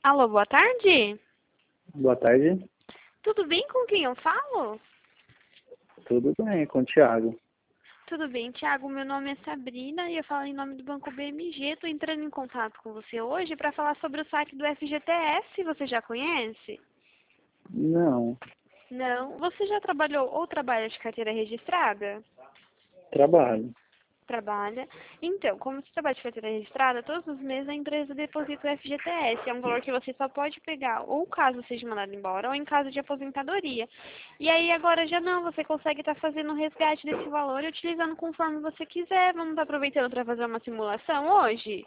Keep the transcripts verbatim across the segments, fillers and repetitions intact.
Alô, boa tarde. Boa tarde. Tudo bem com quem eu falo? Tudo bem, com o Thiago. Tudo bem, Thiago. Meu nome é Sabrina e eu falo em nome do Banco B M G. Estou entrando em contato com você hoje para falar sobre o saque do F G T S. Você já conhece? Não, Não. Você já trabalhou ou trabalha de carteira registrada? trabalho. Trabalha. Então, como você trabalha de carteira registrada, todos os meses a empresa deposita o F G T S. É um valor que você só pode pegar ou caso seja mandado embora ou em caso de aposentadoria. E aí agora já não, você consegue estar fazendo o resgate desse valor e utilizando conforme você quiser. Vamos estar aproveitando para fazer uma simulação hoje?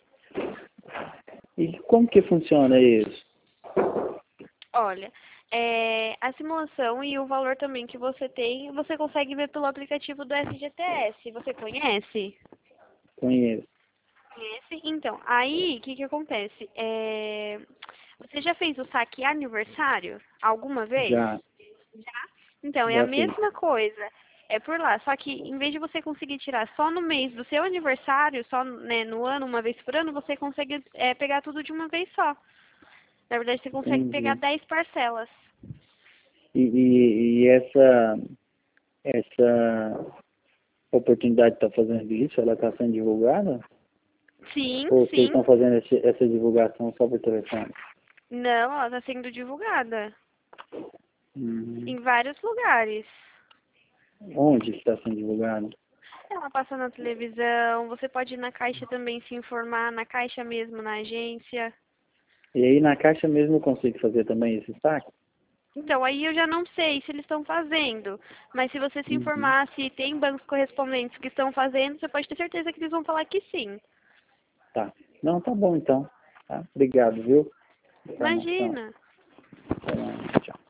E como que funciona isso? Olha, é, a simulação e o valor também que você tem, você consegue ver pelo aplicativo do F G T S. Você conhece? Conheço. Conhece? Então, aí, o que que acontece? É, você já fez o saque aniversário alguma vez? Já, Já? Então, é a já fiz. mesma coisa. É por lá. Só que, em vez de você conseguir tirar só no mês do seu aniversário, só né, no ano, uma vez por ano, você consegue é, pegar tudo de uma vez só. Na verdade, você consegue pegar Entendi. dez parcelas. E, e, e essa, essa oportunidade de estar fazendo isso, ela está sendo divulgada? Sim, Ou vocês sim. estão fazendo esse, essa divulgação só por telefone? Não, ela está sendo divulgada Uhum. em vários lugares. Onde está sendo divulgada? Ela passa na televisão, você pode ir na caixa também se informar, na caixa mesmo, na agência. E aí na caixa mesmo eu consigo fazer também esse saque? Então, aí eu já não sei se eles estão fazendo, mas se você se Uhum. informar se tem bancos correspondentes que estão fazendo, você pode ter certeza que eles vão falar que sim. Tá. Não, tá bom então. Tá? Obrigado, viu? Informação. Imagina! Até mais. Tchau.